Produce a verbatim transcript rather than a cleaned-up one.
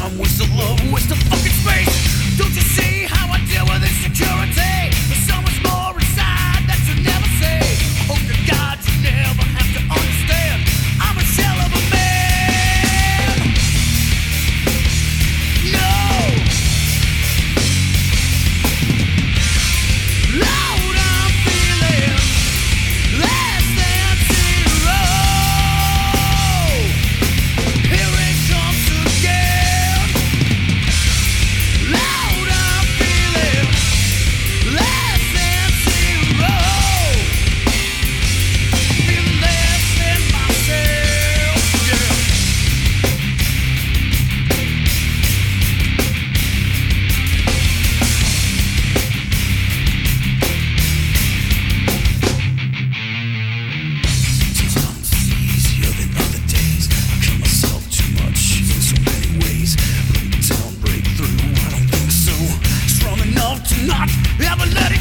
time, waste of love, waste of fucking space. Don't you see how I deal with insecurity? There's so much more inside that you never say. Hope to God you never have to understand. I'm a shell of a man. No. Loud I'm feeling less than zero. Here it comes again. Loud I'm feeling less than zero. Feeling less than myself, yeah. Sometimes it's easier than other days. I kill myself too much in so many ways. Break down, break through, I don't think so. Strong enough to not ever let it